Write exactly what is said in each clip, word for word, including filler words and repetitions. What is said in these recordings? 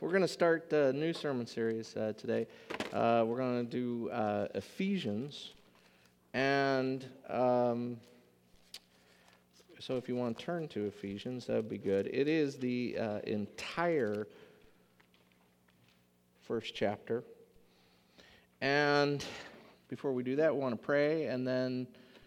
We're going to start a new sermon series uh, today. Uh, we're going to do uh, Ephesians. And um, so if you want to turn to Ephesians, that would be good. It is the uh, entire first chapter. And before we do that, we want to pray, and then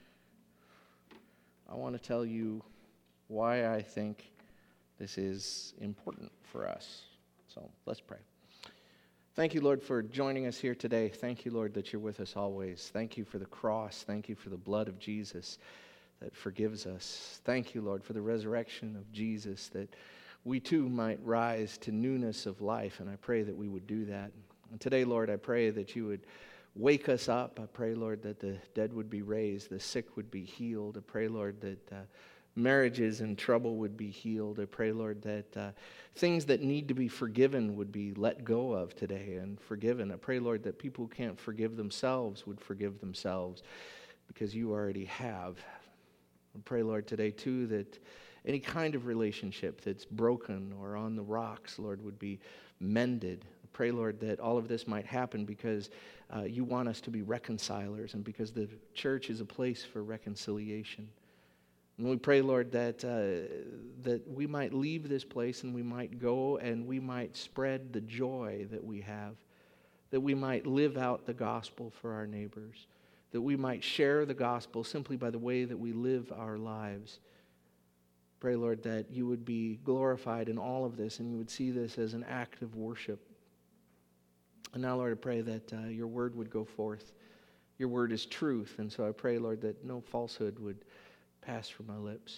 I want to tell you why I think this is important for us. So let's pray. Thank you, Lord, for joining us here today. Thank you, Lord, that you're with us always. Thank you for the cross. Thank you for the blood of Jesus that forgives us. Thank you, Lord, for the resurrection of Jesus, that we too might rise to newness of life, and I pray that we would do that. And today, Lord, I pray that you would wake us up. I pray, Lord, that the dead would be raised, the sick would be healed. I pray, Lord, that uh, marriages in trouble would be healed. I pray, Lord, that uh, things that need to be forgiven would be let go of today and forgiven. I pray, Lord, that people who can't forgive themselves would forgive themselves because you already have. I pray, Lord, today, too, that any kind of relationship that's broken or on the rocks, Lord, would be mended. I pray, Lord, that all of this might happen because uh, you want us to be reconcilers and because the church is a place for reconciliation. And we pray, Lord, that uh, that we might leave this place and we might go and we might spread the joy that we have, that we might live out the gospel for our neighbors, that we might share the gospel simply by the way that we live our lives. Pray, Lord, that you would be glorified in all of this and you would see this as an act of worship. And now, Lord, I pray that uh, your word would go forth. Your word is truth, and so I pray, Lord, that no falsehood would pass from my lips.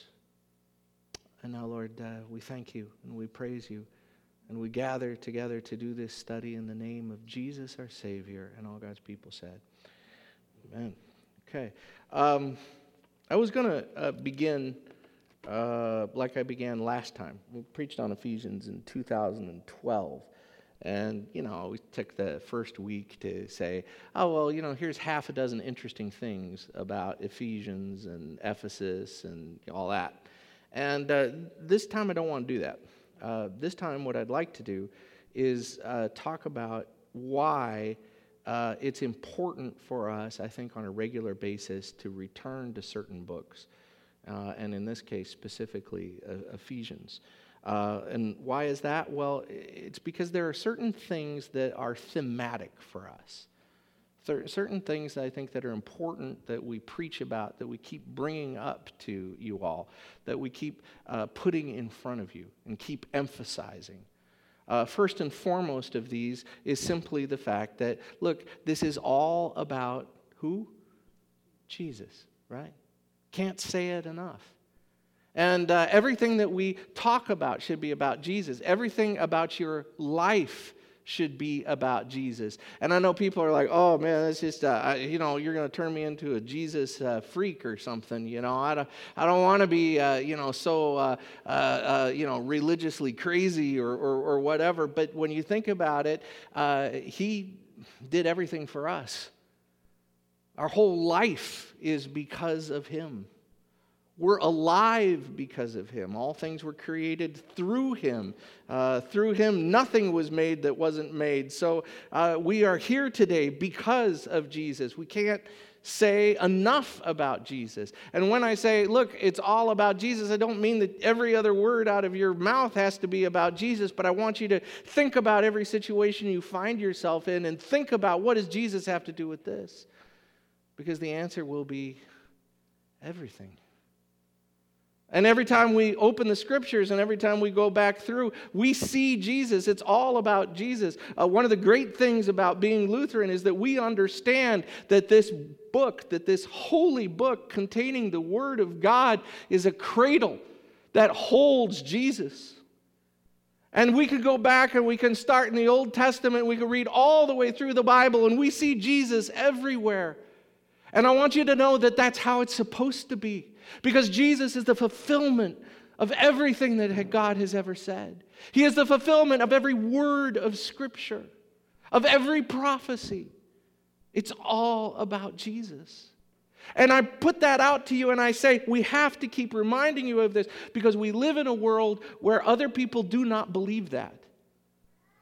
And now, Lord, uh, we thank you and we praise you and we gather together to do this study in the name of Jesus, our Savior, and all God's people said. Amen. Okay. Um, I was going to uh, begin uh, like I began last time. We preached on Ephesians in two thousand twelve. And, you know, we took the first week to say, oh, well, you know, here's half a dozen interesting things about Ephesians and Ephesus and all that. And uh, this time I don't want to do that. Uh, this time what I'd like to do is uh, talk about why uh, it's important for us, I think, on a regular basis to return to certain books. Uh, and in this case, specifically, uh, Ephesians. Uh, and why is that? Well, it's because there are certain things that are thematic for us. Cer- certain things that I think that are important that we preach about, that we keep bringing up to you all, that we keep uh, putting in front of you and keep emphasizing. Uh, first and foremost of these is simply the fact that, look, this is all about who? Jesus, right? Can't say it enough. And uh, everything that we talk about should be about Jesus. Everything about your life should be about Jesus. And I know people are like, oh, man, that's just, uh, I, you know, you're going to turn me into a Jesus uh, freak or something. You know, I don't, I don't want to be, uh, you know, so, uh, uh, uh, you know, religiously crazy or, or, or whatever. But when you think about it, uh, he did everything for us. Our whole life is because of him. We're alive because of him. All things were created through him. Uh, through him, nothing was made that wasn't made. So uh, we are here today because of Jesus. We can't say enough about Jesus. And when I say, look, it's all about Jesus, I don't mean that every other word out of your mouth has to be about Jesus, but I want you to think about every situation you find yourself in and think about, what does Jesus have to do with this? Because the answer will be everything. And every time we open the scriptures and every time we go back through, we see Jesus. It's all about Jesus. Uh, one of the great things about being Lutheran is that we understand that this book, that this holy book containing the Word of God is a cradle that holds Jesus. And we could go back and we can start in the Old Testament. We can read all the way through the Bible and we see Jesus everywhere. And I want you to know that that's how it's supposed to be. Because Jesus is the fulfillment of everything that God has ever said. He is the fulfillment of every word of Scripture, of every prophecy. It's all about Jesus. And I put that out to you and I say, we have to keep reminding you of this because we live in a world where other people do not believe that.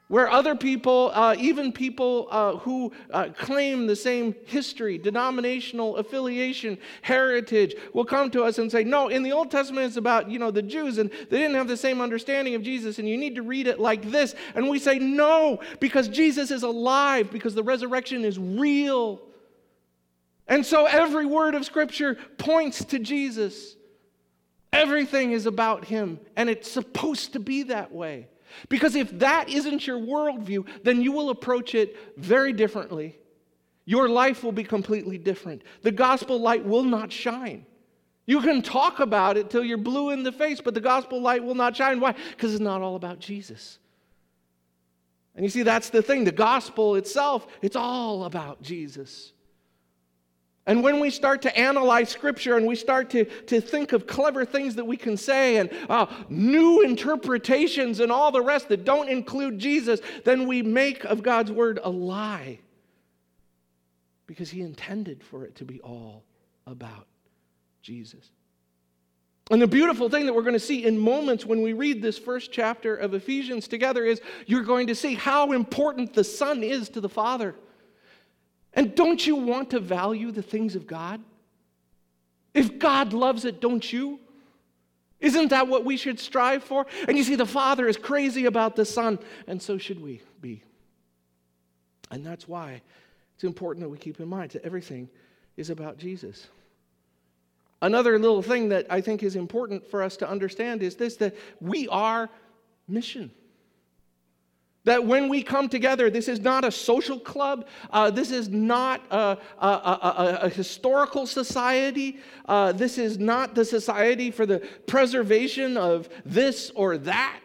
Where other people, uh, even people uh, who uh, claim the same history, denominational affiliation, heritage, will come to us and say, no, in the Old Testament it's about, you know, the Jews, and they didn't have the same understanding of Jesus, and you need to read it like this. And we say, no, because Jesus is alive, because the resurrection is real. And so every word of Scripture points to Jesus. Everything is about him, and it's supposed to be that way. Because if that isn't your worldview, then you will approach it very differently. Your life will be completely different. The gospel light will not shine. You can talk about it till you're blue in the face, but the gospel light will not shine. Why? Because it's not all about Jesus. And you see, that's the thing. The gospel itself, it's all about Jesus. And when we start to analyze Scripture and we start to, to think of clever things that we can say and uh, new interpretations and all the rest that don't include Jesus, then we make of God's Word a lie. Because He intended for it to be all about Jesus. And the beautiful thing that we're going to see in moments when we read this first chapter of Ephesians together is you're going to see how important the Son is to the Father. And don't you want to value the things of God? If God loves it, don't you? Isn't that what we should strive for? And you see, the Father is crazy about the Son, and so should we be. And that's why it's important that we keep in mind that everything is about Jesus. Another little thing that I think is important for us to understand is this, that we are mission. That when we come together, this is not a social club. Uh, this is not a, a, a, a historical society. Uh, this is not the society for the preservation of this or that.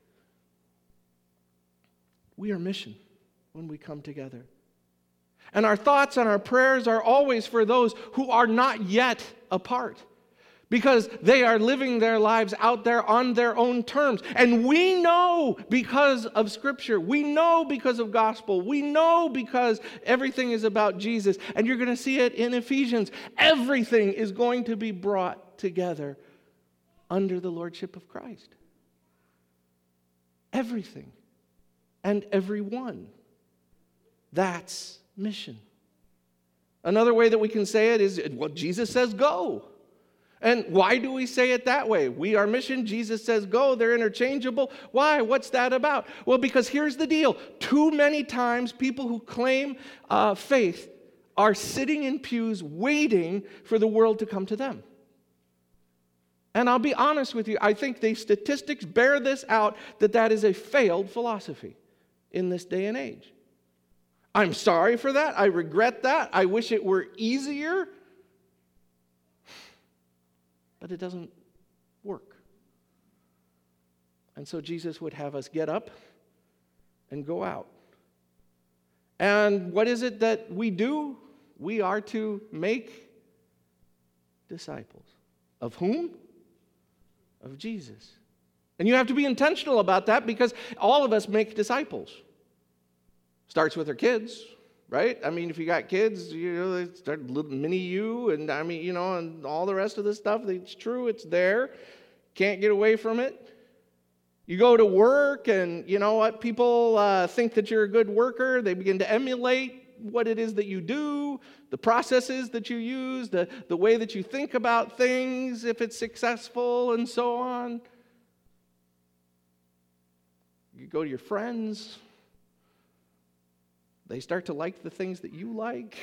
We are mission when we come together. And our thoughts and our prayers are always for those who are not yet apart. Because they are living their lives out there on their own terms. And we know because of Scripture. We know because of gospel. We know because everything is about Jesus. And you're going to see it in Ephesians. Everything is going to be brought together under the lordship of Christ. Everything and everyone. That's mission. Another way that we can say it is, well, Jesus says go. And why do we say it that way? We are mission, Jesus says go, they're interchangeable. Why? What's that about? Well, because here's the deal. Too many times people who claim uh, faith are sitting in pews waiting for the world to come to them. And I'll be honest with you, I think the statistics bear this out, that that is a failed philosophy in this day and age. I'm sorry for that. I regret that. I wish it were easier. But it doesn't work. And so Jesus would have us get up and go out. And what is it that we do? We are to make disciples. Of whom? Of Jesus. And you have to be intentional about that because all of us make disciples. Starts with our kids. Right? I mean, if you got kids, you know, they start little mini you, and I mean, you know, and all the rest of the stuff. It's true, it's there. Can't get away from it. You go to work, and you know what? People uh, think that you're a good worker. They begin to emulate what it is that you do, the processes that you use, the, the way that you think about things, if it's successful, and so on. You go to your friends. They start to like the things that you like.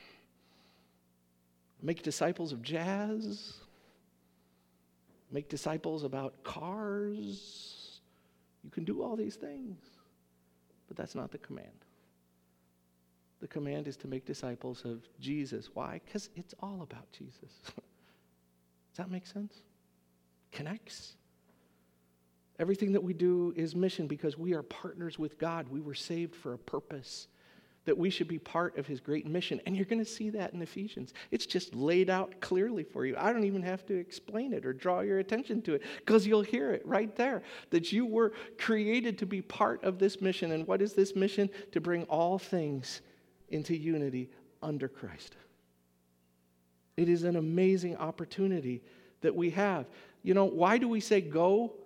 Make disciples of jazz. Make disciples about cars. You can do all these things, but that's not the command. The command is to make disciples of Jesus. Why? Because it's all about Jesus. Does that make sense? Connects. Everything that we do is mission because we are partners with God. We were saved for a purpose. That we should be part of his great mission. And you're going to see that in Ephesians. It's just laid out clearly for you. I don't even have to explain it or draw your attention to it because you'll hear it right there. That you were created to be part of this mission. And what is this mission? To bring all things into unity under Christ. It is an amazing opportunity that we have. You know, why do we say go? Uh,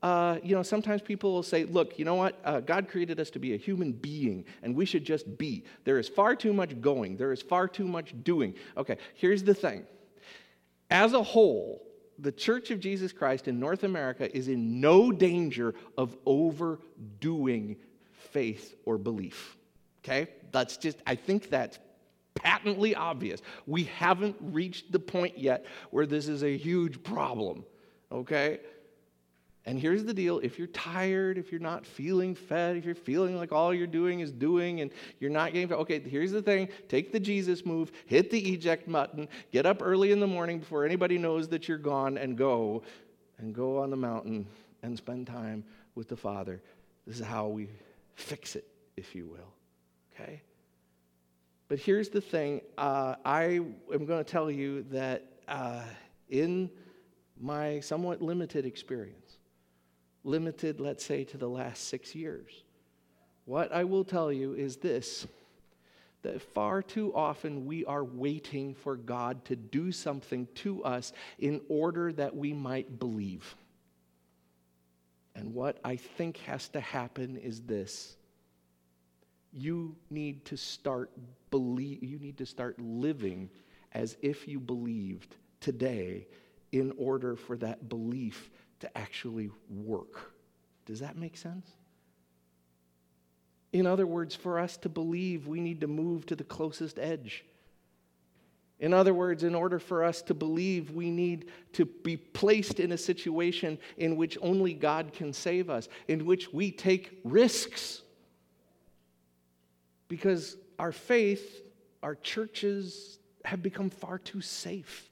uh, you know, sometimes people will say, look, you know what? Uh, God created us to be a human being, and we should just be. There is far too much going. There is far too much doing. Okay, here's the thing. As a whole, the Church of Jesus Christ in North America is in no danger of overdoing faith or belief. Okay? That's just, I think that's patently obvious. We haven't reached the point yet where this is a huge problem. Okay? And here's the deal. If you're tired, if you're not feeling fed, if you're feeling like all you're doing is doing and you're not getting fed, okay, here's the thing. Take the Jesus move, hit the eject button, get up early in the morning before anybody knows that you're gone, and go, and go on the mountain and spend time with the Father. This is how we fix it, if you will. Okay? But here's the thing. Uh, I am going to tell you that uh, in my somewhat limited experience, limited, let's say, to the last six years, what I will tell you is this, that far too often we are waiting for God to do something to us in order that we might believe. And what I think has to happen is this. You need to start believe, you need to start living as if you believed today in order for that belief to actually work. Does that make sense? In other words, for us to believe, we need to move to the closest edge. In other words, in order for us to believe, we need to be placed in a situation in which only God can save us, in which we take risks. Because our faith, our churches have become far too safe.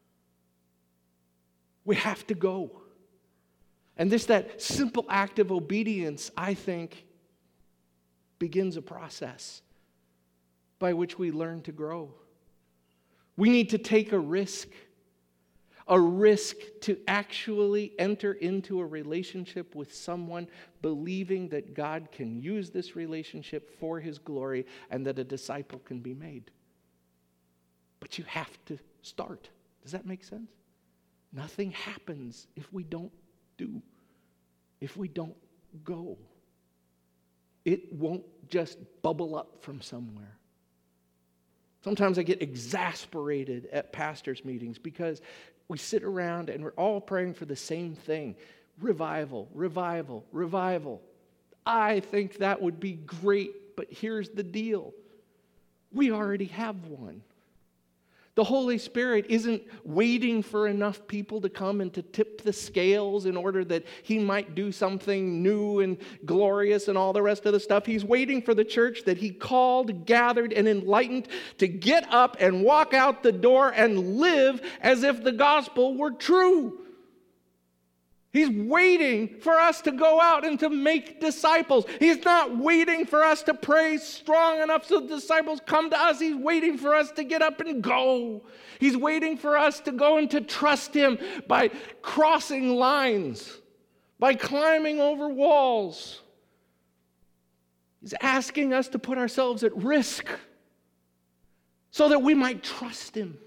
We have to go. And this, that simple act of obedience, I think, begins a process by which we learn to grow. We need to take a risk, a risk to actually enter into a relationship with someone, believing that God can use this relationship for His glory and that a disciple can be made. But you have to start. Does that make sense? Nothing happens if we don't do, if we don't go. It won't just bubble up from somewhere. Sometimes I get exasperated at pastors' meetings because we sit around and we're all praying for the same thing. Revival, revival, revival. I think that would be great, but here's the deal. We already have one. The Holy Spirit isn't waiting for enough people to come and to tip the scales in order that He might do something new and glorious and all the rest of the stuff. He's waiting for the church that He called, gathered, and enlightened to get up and walk out the door and live as if the gospel were true. He's waiting for us to go out and to make disciples. He's not waiting for us to pray strong enough so the disciples come to us. He's waiting for us to get up and go. He's waiting for us to go and to trust Him by crossing lines, by climbing over walls. He's asking us to put ourselves at risk so that we might trust Him.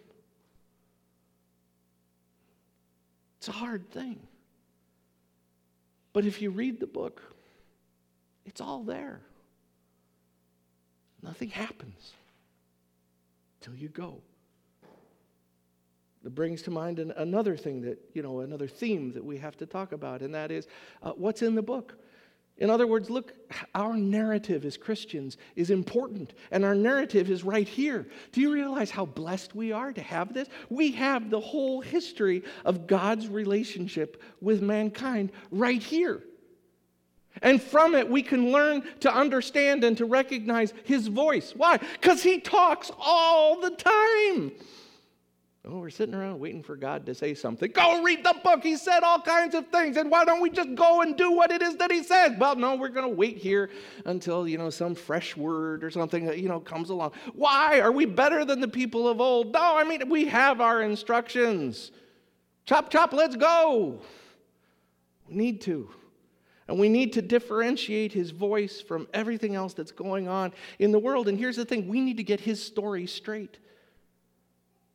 It's a hard thing. But if you read the book, it's all there. Nothing happens till you go. It brings to mind an, another thing that, you know, another theme that we have to talk about, and that is uh, what's in the book. In other words, look, our narrative as Christians is important, and our narrative is right here. Do you realize how blessed we are to have this? We have the whole history of God's relationship with mankind right here. And from it, we can learn to understand and to recognize His voice. Why? Because He talks all the time. Oh, we're sitting around waiting for God to say something. Go read the book. He said all kinds of things. And why don't we just go and do what it is that He says? Well, no, we're going to wait here until, you know, some fresh word or something that, you know, comes along. Why? Are we better than the people of old? No, I mean, we have our instructions. Chop, chop, let's go. We need to. And we need to differentiate His voice from everything else that's going on in the world. And here's the thing. We need to get His story straight.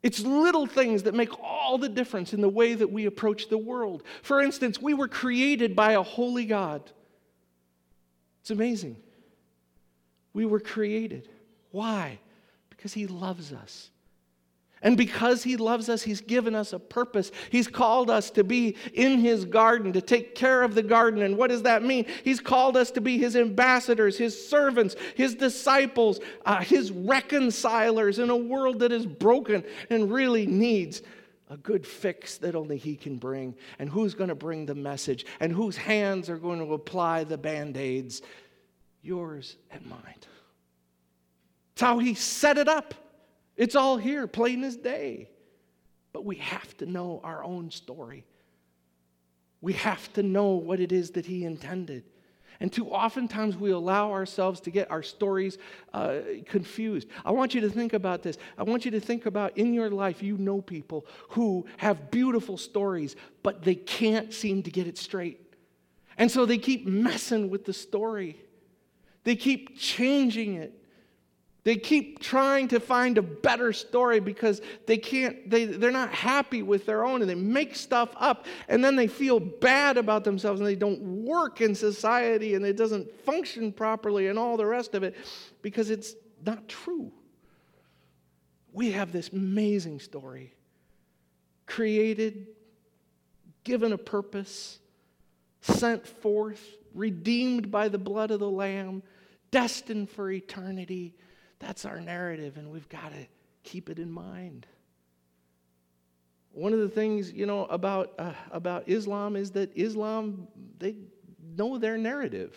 It's little things that make all the difference in the way that we approach the world. For instance, we were created by a holy God. It's amazing. We were created. Why? Because He loves us. And because He loves us, He's given us a purpose. He's called us to be in His garden, to take care of the garden. And what does that mean? He's called us to be His ambassadors, His servants, His disciples, uh, His reconcilers in a world that is broken and really needs a good fix that only He can bring. And who's going to bring the message? And whose hands are going to apply the Band-Aids? Yours and mine. It's how He set it up. It's all here, plain as day. But we have to know our own story. We have to know what it is that He intended. And too oftentimes we allow ourselves to get our stories uh, confused. I want you to think about this. I want you to think about in your life, you know people who have beautiful stories, but they can't seem to get it straight. And so they keep messing with the story. They keep changing it. They keep trying to find a better story because they can't, they, they're not happy with their own, and they make stuff up, and then they feel bad about themselves, and they don't work in society, and it doesn't function properly, and all the rest of it, because it's not true. We have this amazing story, created, given a purpose, sent forth, redeemed by the blood of the Lamb, destined for eternity. That's our narrative, and we've got to keep it in mind. One of the things, you know, about uh, about Islam is that Islam, they know their narrative.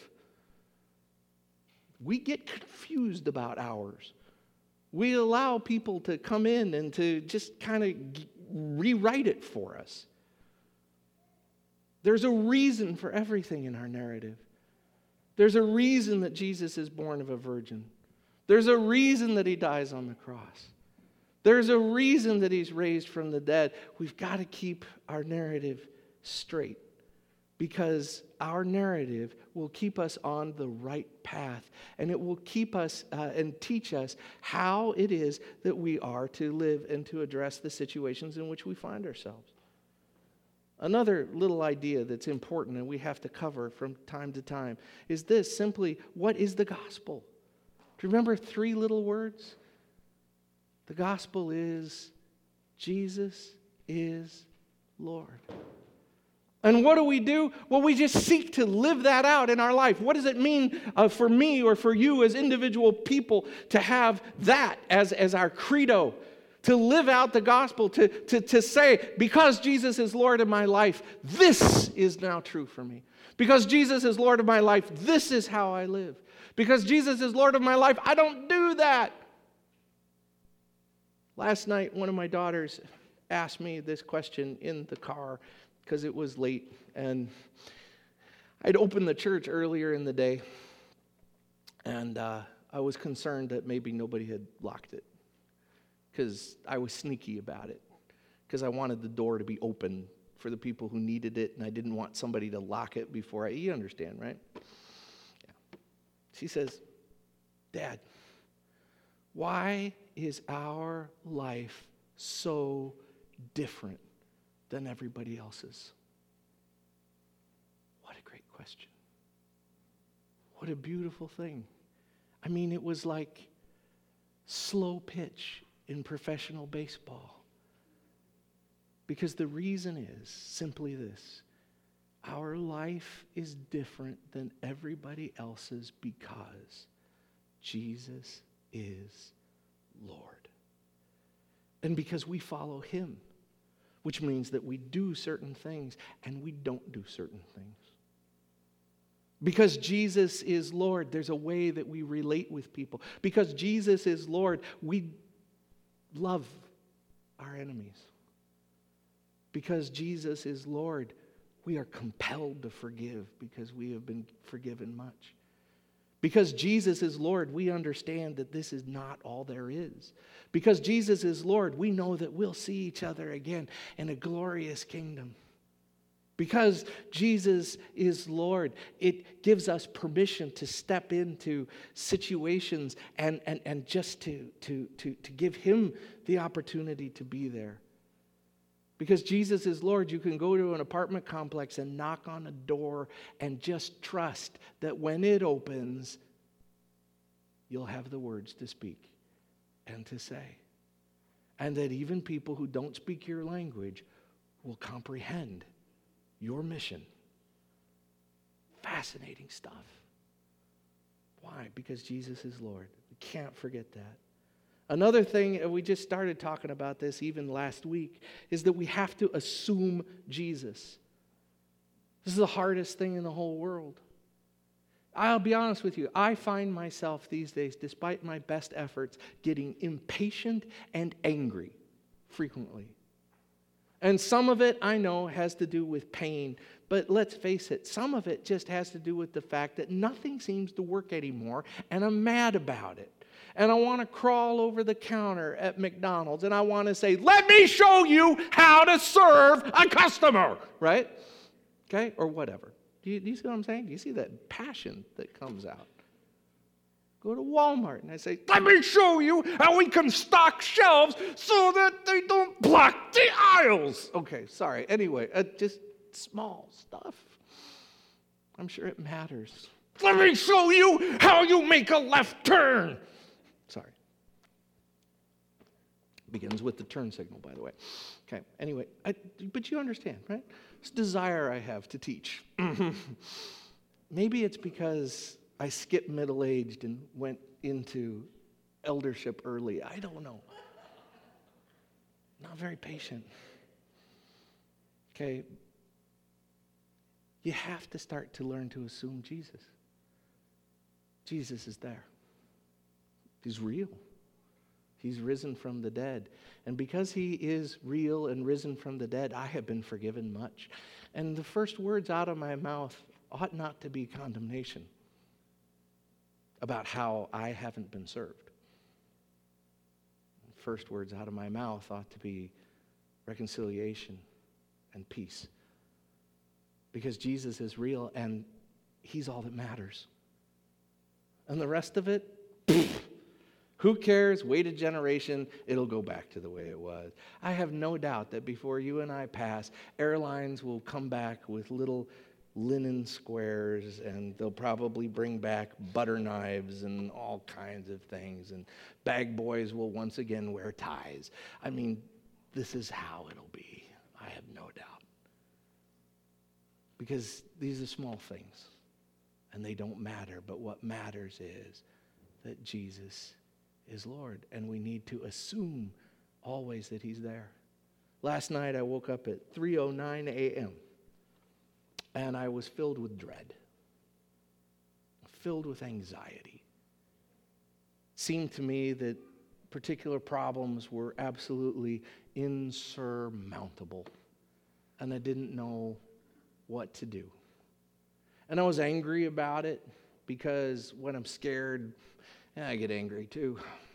We get confused about ours. We allow people to come in and to just kind of g- rewrite it for us. There's a reason for everything in our narrative. There's a reason that Jesus is born of a virgin. There's a reason that He dies on the cross. There's a reason that He's raised from the dead. We've got to keep our narrative straight, because our narrative will keep us on the right path, and it will keep us uh, and teach us how it is that we are to live and to address the situations in which we find ourselves. Another little idea that's important and we have to cover from time to time is this: simply, what is the gospel? Do you remember three little words? The gospel is Jesus is Lord. And what do we do? Well, we just seek to live that out in our life. What does it mean uh, for me or for you as individual people to have that as, as our credo? To live out the gospel, to, to, to say, because Jesus is Lord of my life, this is now true for me. Because Jesus is Lord of my life, this is how I live. Because Jesus is Lord of my life, I don't do that. Last night, one of my daughters asked me this question in the car because it was late, and I'd opened the church earlier in the day, and uh, I was concerned that maybe nobody had locked it, because I was sneaky about it, because I wanted the door to be open for the people who needed it, and I didn't want somebody to lock it before I, you understand, right? Yeah. She says, Dad, why is our life so different than everybody else's? What a great question. What a beautiful thing. I mean, it was like slow pitch in professional baseball. Because the reason is simply this: our life is different than everybody else's because Jesus is Lord. And because we follow Him, which means that we do certain things and we don't do certain things. Because Jesus is Lord, there's a way that we relate with people. Because Jesus is Lord, we love our enemies. Because Jesus is Lord, we are compelled to forgive because we have been forgiven much. Because Jesus is Lord, we understand that this is not all there is. Because Jesus is Lord, we know that we'll see each other again in a glorious kingdom. Because Jesus is Lord, it gives us permission to step into situations and, and, and just to, to, to, to give him the opportunity to be there. Because Jesus is Lord, you can go to an apartment complex and knock on a door and just trust that when it opens, you'll have the words to speak and to say. And that even people who don't speak your language will comprehend your mission. Fascinating stuff. Why? Because Jesus is Lord. We can't forget that. Another thing, and we just started talking about this even last week, is that we have to assume Jesus. This is the hardest thing in the whole world. I'll be honest with you, I find myself these days, despite my best efforts, getting impatient and angry frequently. And some of it, I know, has to do with pain. But let's face it, some of it just has to do with the fact that nothing seems to work anymore, and I'm mad about it. And I want to crawl over the counter at McDonald's, and I want to say, let me show you how to serve a customer, right? Okay, or whatever. Do you, do you see what I'm saying? Do you see that passion that comes out? Go to Walmart and I say, let me show you how we can stock shelves so that they don't block the aisles. Okay, sorry. Anyway, uh, just small stuff. I'm sure it matters. Let me show you how you make a left turn. Sorry. Begins with the turn signal, by the way. Okay, anyway, I, but you understand, right? This desire I have to teach. Maybe it's because I skipped middle-aged and went into eldership early. I don't know. Not very patient. Okay. You have to start to learn to assume Jesus. Jesus is there. He's real. He's risen from the dead. And because he is real and risen from the dead, I have been forgiven much. And the first words out of my mouth ought not to be condemnation about how I haven't been served. The first words out of my mouth ought to be reconciliation and peace. Because Jesus is real and he's all that matters. And the rest of it, who cares? Wait a generation, it'll go back to the way it was. I have no doubt that before you and I pass, airlines will come back with little linen squares, and they'll probably bring back butter knives and all kinds of things, and bag boys will once again wear ties. I mean, this is how it'll be. I have no doubt. Because these are small things, and they don't matter, but what matters is that Jesus is Lord, and we need to assume always that he's there. Last night I woke up at three oh nine a.m., and I was filled with dread, filled with anxiety. It seemed to me that particular problems were absolutely insurmountable, and I didn't know what to do. And I was angry about it because when I'm scared, yeah, I get angry too.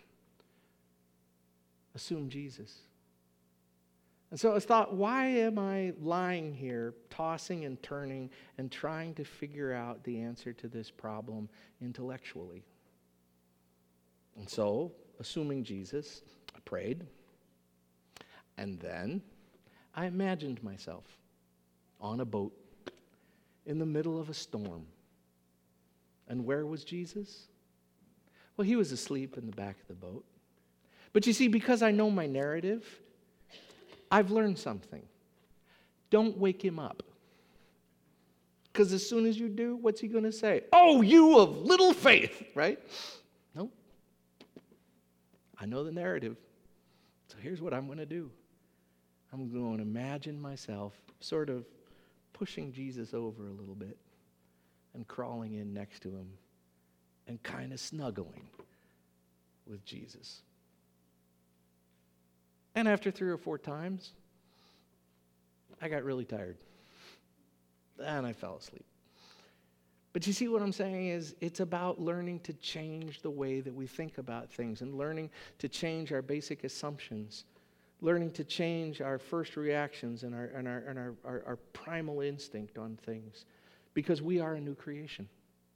Assume Jesus. And so I thought, why am I lying here, tossing and turning and trying to figure out the answer to this problem intellectually? And so, assuming Jesus, I prayed. And then I imagined myself on a boat in the middle of a storm. And where was Jesus? Well, he was asleep in the back of the boat. But you see, because I know my narrative, I've learned something. Don't wake him up. Because as soon as you do, what's he going to say? Oh, you of little faith, right? No. I know the narrative. So here's what I'm going to do. I'm going to imagine myself sort of pushing Jesus over a little bit and crawling in next to him and kind of snuggling with Jesus. And after three or four times, I got really tired. And I fell asleep. But you see what I'm saying is it's about learning to change the way that we think about things and learning to change our basic assumptions learning to change our first reactions and our and our and our, our, our primal instinct on things, because we are a new creation.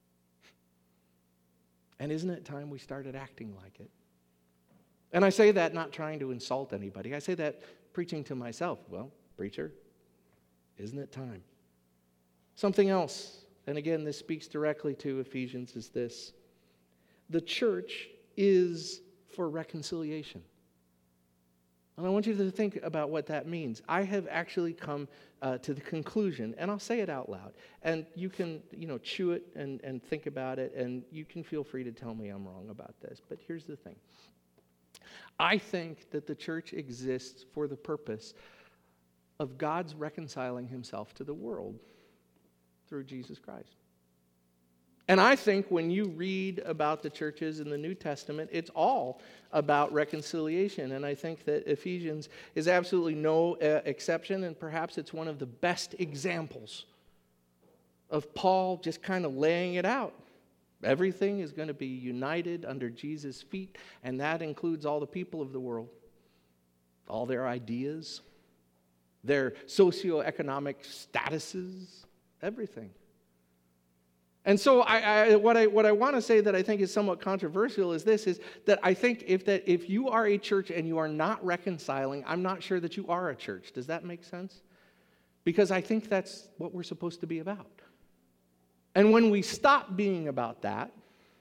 And isn't it time we started acting like it? And I say that not trying to insult anybody. I say that preaching to myself. Well, preacher, isn't it time? Something else, and again, this speaks directly to Ephesians, is this. The church is for reconciliation. And I want you to think about what that means. I have actually come uh, to the conclusion, and I'll say it out loud, and you can, you know, chew it and, and think about it, and you can feel free to tell me I'm wrong about this. But here's the thing. I think that the church exists for the purpose of God's reconciling himself to the world through Jesus Christ. And I think when you read about the churches in the New Testament, it's all about reconciliation. And I think that Ephesians is absolutely no uh, exception, and perhaps it's one of the best examples of Paul just kind of laying it out. Everything is going to be united under Jesus' feet, and that includes all the people of the world, all their ideas, their socioeconomic statuses, everything. And so I, I, what I what I want to say that I think is somewhat controversial is this, is that I think if that if you are a church and you are not reconciling, I'm not sure that you are a church. Does that make sense? Because I think that's what we're supposed to be about. And when we stop being about that,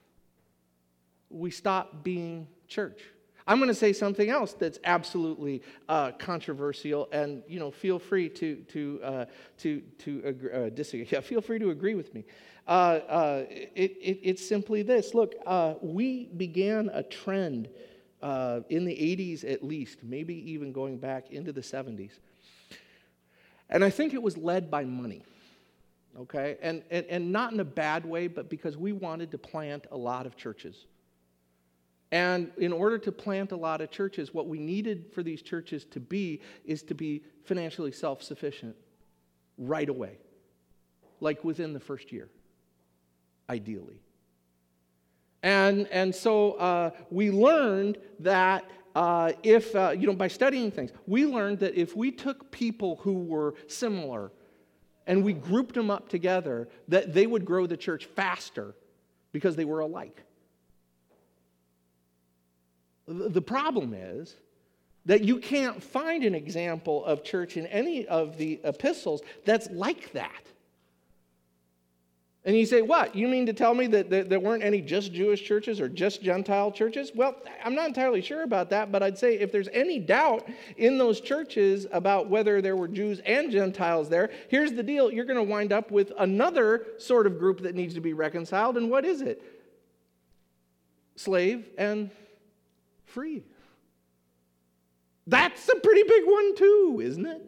we stop being church. I'm going to say something else that's absolutely uh, controversial, and you know, feel free to to uh, to to agree, uh, disagree. Yeah, feel free to agree with me. Uh, uh, it, it, it's simply this. Look, uh, we began a trend uh, in the eighties, at least, maybe even going back into the seventies, and I think it was led by money. Okay, and, and and not in a bad way, but because we wanted to plant a lot of churches. And in order to plant a lot of churches, what we needed for these churches to be is to be financially self-sufficient right away, like within the first year, ideally. And and so uh, we learned that uh, if, uh, you know, by studying things, we learned that if we took people who were similar and we grouped them up together, that they would grow the church faster because they were alike. The problem is that you can't find an example of church in any of the epistles that's like that. And you say, what? You mean to tell me that there weren't any just Jewish churches or just Gentile churches? Well, I'm not entirely sure about that, but I'd say if there's any doubt in those churches about whether there were Jews and Gentiles there, here's the deal. You're going to wind up with another sort of group that needs to be reconciled. And what is it? Slave and free. That's a pretty big one too, isn't it?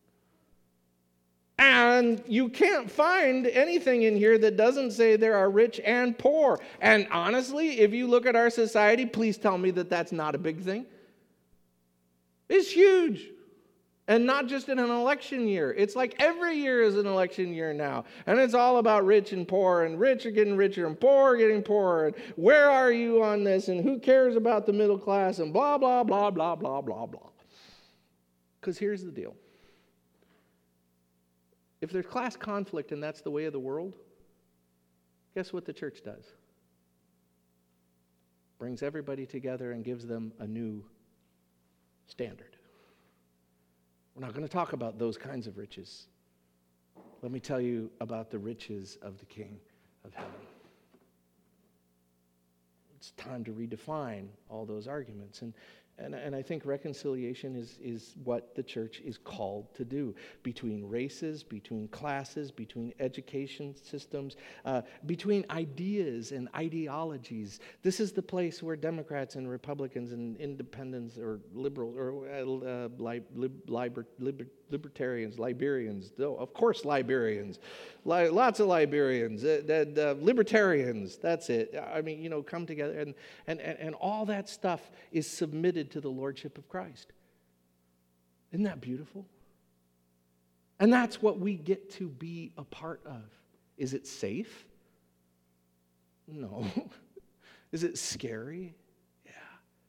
And you can't find anything in here that doesn't say there are rich and poor. And honestly, if you look at our society, please tell me that that's not a big thing. It's huge. And not just in an election year. It's like every year is an election year now. And it's all about rich and poor. And rich are getting richer and poor are getting poorer. And where are you on this? And who cares about the middle class? And blah, blah, blah, blah, blah, blah, blah. Because here's the deal. If there's class conflict and that's the way of the world, guess what the church does? Brings everybody together and gives them a new standard. We're not going to talk about those kinds of riches. Let me tell you about the riches of the King of Heaven. It's time to redefine all those arguments. And And, and I think reconciliation is, is what the church is called to do, between races, between classes, between education systems, uh, between ideas and ideologies. This is the place where Democrats and Republicans and independents or liberal or uh, li, lib, liber, liber, libertarians, Liberians, oh, of course Liberians, li, lots of Liberians, uh, uh, libertarians, that's it. I mean, you know, come together, and, and, and, and all that stuff is submitted to the lordship of Christ. Isn't that beautiful? And that's what we get to be a part of. Is it safe? No. Is it scary? Yeah.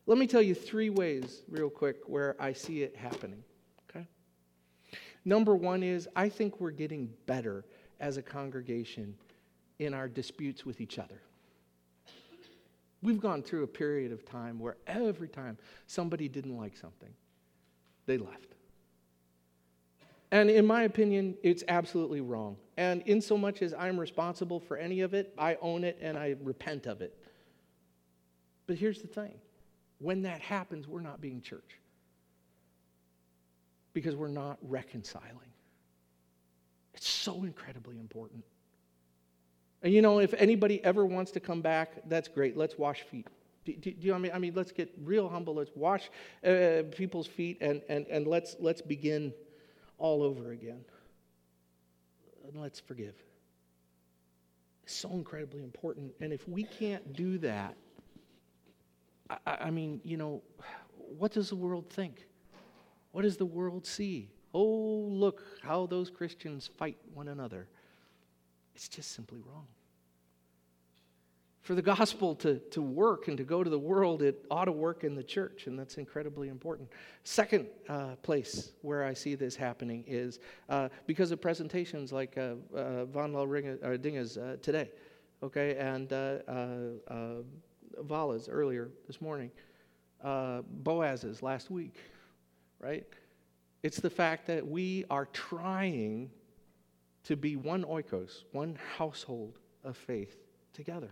Let me tell you three ways, real quick, where I see it happening. Okay? Number one is, I think we're getting better as a congregation in our disputes with each other. We've gone through a period of time where every time somebody didn't like something, they left. And in my opinion, it's absolutely wrong. And in so much as I'm responsible for any of it, I own it and I repent of it. But here's the thing. When that happens, we're not being church. Because we're not reconciling. It's so incredibly important. And you know, if anybody ever wants to come back, that's great. Let's wash feet. Do, do, do you know what I mean? I mean, let's get real humble. Let's wash uh, people's feet and, and, and let's, let's begin all over again. And let's forgive. It's so incredibly important. And if we can't do that, I, I mean, you know, what does the world think? What does the world see? Oh, look how those Christians fight one another. It's just simply wrong. For the gospel to, to work and to go to the world, it ought to work in the church, and that's incredibly important. Second uh, place where I see this happening is uh, because of presentations like uh, uh, Van Dinges uh, today, okay, and uh, uh, uh, Vala's earlier this morning, uh, Boaz's last week, right? It's the fact that we are trying to be one oikos, one household of faith together.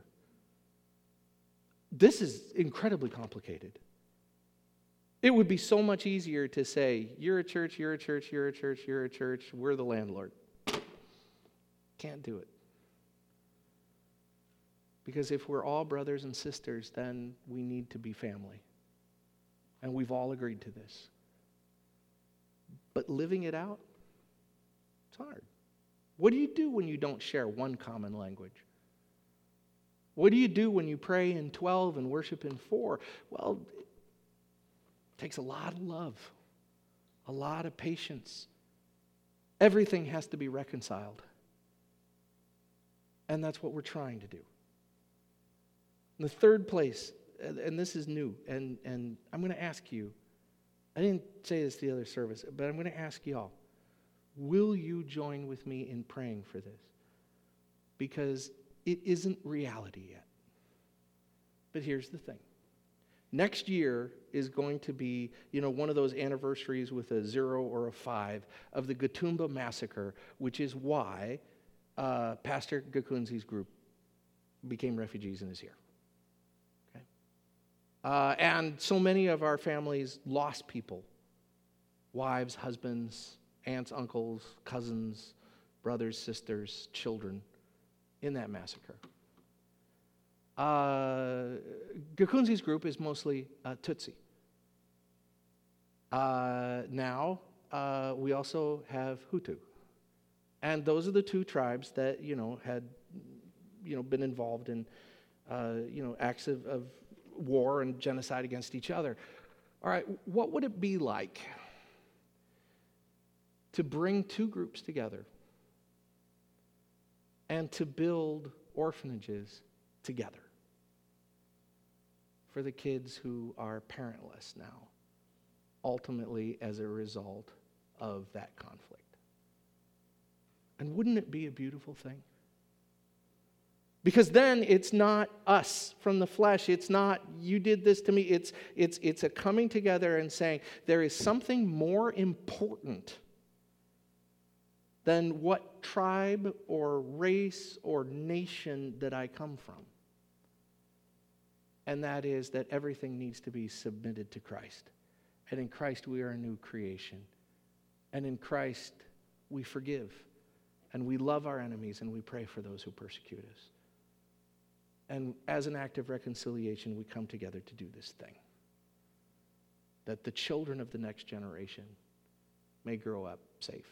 This is incredibly complicated. It would be so much easier to say, you're a church, you're a church, you're a church, you're a church, we're the landlord. Can't do it. Because if we're all brothers and sisters, then we need to be family. And we've all agreed to this. But living it out, it's hard. What do you do when you don't share one common language? What do you do when you pray in twelve and worship in four? Well, it takes a lot of love, a lot of patience. Everything has to be reconciled. And that's what we're trying to do. In the third place, and this is new, and, and I'm going to ask you, I didn't say this the other service, but I'm going to ask y'all, will you join with me in praying for this? Because it isn't reality yet. But here's the thing. Next year is going to be, you know, one of those anniversaries with a zero or a five of the Gatumba massacre, which is why uh, Pastor Gakunzi's group became refugees and is here. Okay? Uh, and so many of our families lost people, wives, husbands, aunts, uncles, cousins, brothers, sisters, children, in that massacre. Uh, Gakunzi's group is mostly uh, Tutsi. Uh, now, uh, we also have Hutu. And those are the two tribes that, you know, had, you know, been involved in, uh, you know, acts of, of war and genocide against each other. All right, what would it be like to bring two groups together and to build orphanages together for the kids who are parentless now, ultimately as a result of that conflict? And wouldn't it be a beautiful thing? Because then it's not us from the flesh. It's not, you did this to me. It's, it's, it's a coming together and saying, there is something more important than what tribe or race or nation that I come from. And that is that everything needs to be submitted to Christ. And in Christ we are a new creation. And in Christ we forgive. And we love our enemies and we pray for those who persecute us. And as an act of reconciliation, we come together to do this thing. That the children of the next generation may grow up safe.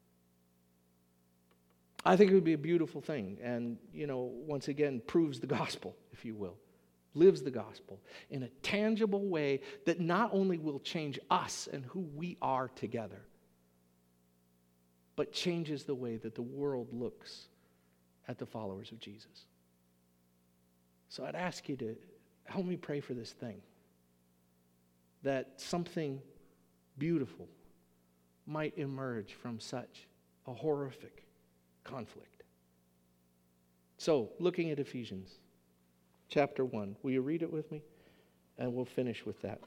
I think it would be a beautiful thing, and, you know, once again, proves the gospel, if you will. Lives the gospel in a tangible way that not only will change us and who we are together, but changes the way that the world looks at the followers of Jesus. So I'd ask you to help me pray for this thing. that something beautiful might emerge from such a horrific conflict. So, looking at Ephesians chapter one, will you read it with me? And we'll finish with that.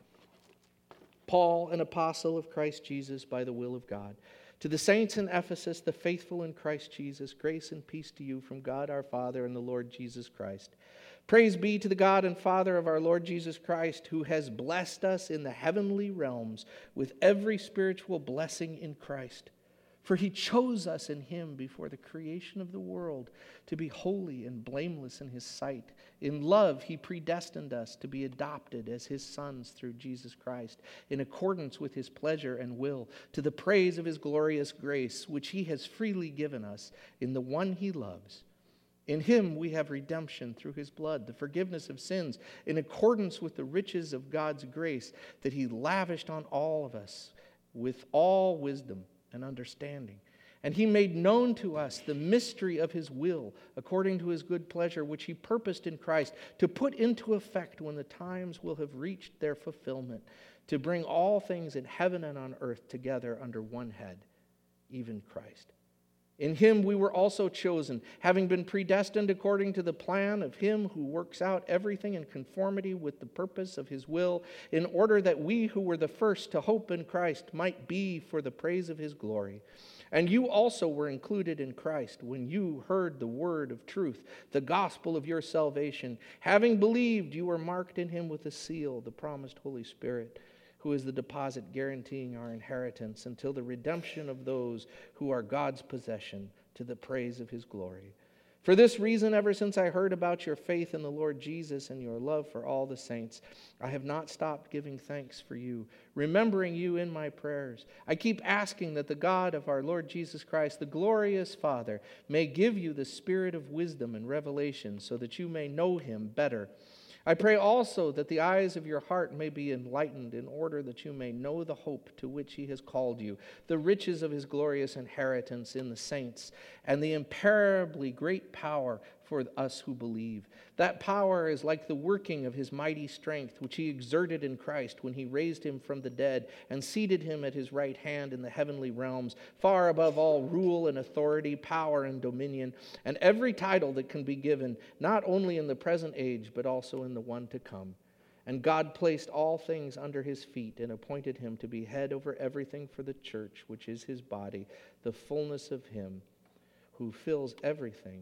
Paul, an apostle of Christ Jesus by the will of God, to the saints in Ephesus, the faithful in Christ Jesus, grace and peace to you from God our Father and the Lord Jesus Christ. Praise be to the God and Father of our Lord Jesus Christ, who has blessed us in the heavenly realms with every spiritual blessing in Christ. For he chose us in him before the creation of the world to be holy and blameless in his sight. In love he predestined us to be adopted as his sons through Jesus Christ, in accordance with his pleasure and will, to the praise of his glorious grace, which he has freely given us in the one he loves. In him we have redemption through his blood, the forgiveness of sins, in accordance with the riches of God's grace that he lavished on all of us with all wisdom and understanding. And he made known to us the mystery of his will, according to his good pleasure, which he purposed in Christ, to put into effect when the times will have reached their fulfillment, to bring all things in heaven and on earth together under one head, even Christ. In him we were also chosen, having been predestined according to the plan of him who works out everything in conformity with the purpose of his will, in order that we who were the first to hope in Christ might be for the praise of his glory. And you also were included in Christ when you heard the word of truth, the gospel of your salvation. Having believed, you were marked in him with a seal, the promised Holy Spirit, who is the deposit guaranteeing our inheritance until the redemption of those who are God's possession, to the praise of his glory. For this reason, ever since I heard about your faith in the Lord Jesus and your love for all the saints, I have not stopped giving thanks for you, remembering you in my prayers. I keep asking that the God of our Lord Jesus Christ, the glorious Father, may give you the spirit of wisdom and revelation so that you may know him better. I pray also that the eyes of your heart may be enlightened in order that you may know the hope to which he has called you, the riches of his glorious inheritance in the saints, and the imperishable great power for us who believe. That power is like the working of his mighty strength, which he exerted in Christ when he raised him from the dead and seated him at his right hand in the heavenly realms, far above all rule and authority, power and dominion, and every title that can be given, not only in the present age, but also in the one to come. And God placed all things under his feet and appointed him to be head over everything for the church, which is his body, the fullness of him who fills everything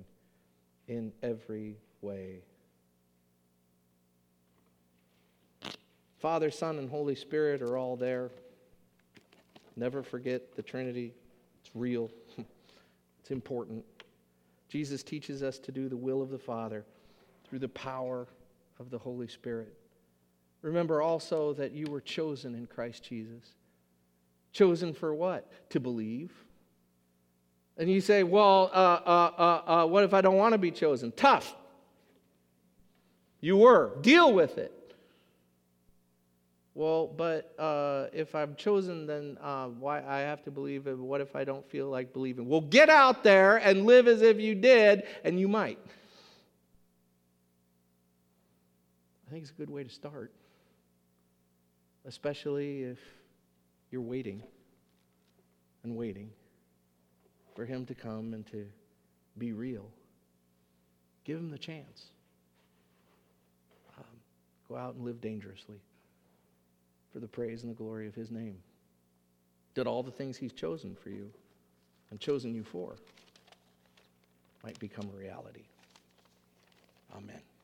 in every way. Father, Son, and Holy Spirit are all there. Never forget the Trinity. It's real. It's important. Jesus teaches us to do the will of the Father through the power of the Holy Spirit. Remember also that you were chosen in Christ Jesus. Chosen for what? To believe. And you say, well, uh, uh, uh, uh, what if I don't want to be chosen? Tough. You were. Deal with it. Well, but uh, if I'm chosen, then uh, why I have to believe it? What if I don't feel like believing? Well, get out there and live as if you did, and you might. I think it's a good way to start, especially if you're waiting and waiting for him to come and to be real. Give him the chance. Um, go out and live dangerously for the praise and the glory of his name. That all the things he's chosen for you and chosen you for might become a reality. Amen.